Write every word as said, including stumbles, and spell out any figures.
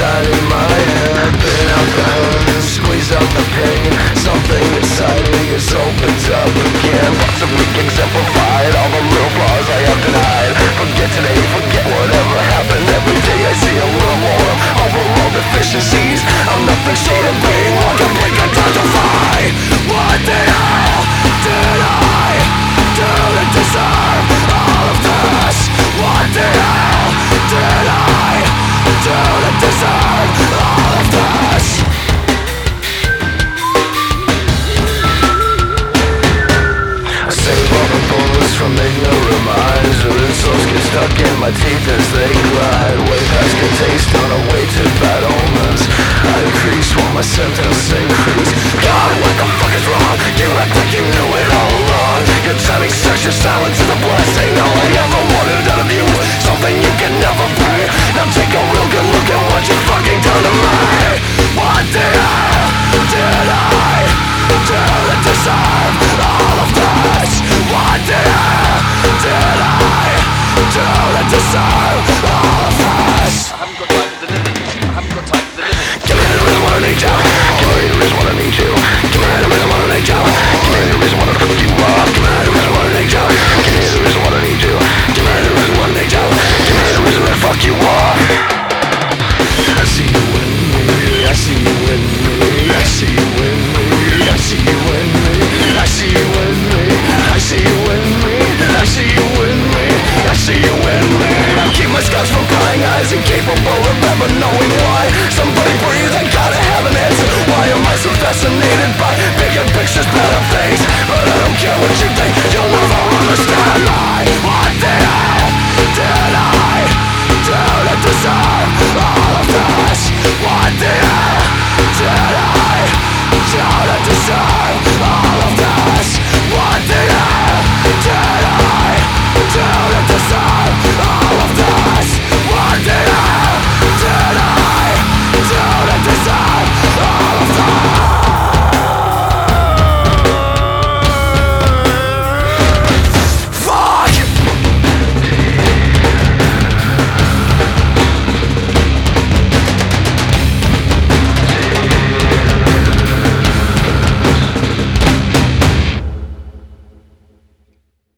inside in my head. Been out there, squeeze out the pain. Something inside me is opened up again. Possibly exemplified all the real flaws I have denied. Forget today, forget whatever happened. Every day I see a little more overall deficiencies. I'm nothing short of being one complete catastrophe. What the hell did I do to deserve all of this? What the hell did I do to deserve all of this? I save all the bullets from ignorant minds. The insults get stuck in my teeth as they glide. Way past good taste on a way to bad omens. I increase while my sentence increase. God, what the fuck is wrong? You act like you knew it all along. Your timing sucks, your silence is a blessing. All I ever wanted out of you was something you can never be. Now take a real good look at what you fucking done to me. What the hell did I do to deserve all of this? What the hell did I do to deserve all of this? I haven't got time for the living. I haven't got time for the living. Give me the reason why I need you. Give me the reason why I need you. Give me the reason why I need you. Give me the reason why I fuck you up. Give me the reason why I need you. Give me the reason why I need you. Give me the reason why I need you. Give me the reason why I fuck you up. I see you in me. I see you in me. I see you in me. I see you in me. I see you in me. I see you in me. I see you in me. I see you in me. I keep my scars from prying eyes, incapable of ever knowing why. Somebody breathe, I gotta have an answer. Why am I so fascinated by bigger pictures, better things? But I don't care what you think, you'll never understand. I, what the hell did I do to deserve all of this? What the hell did I do to deserve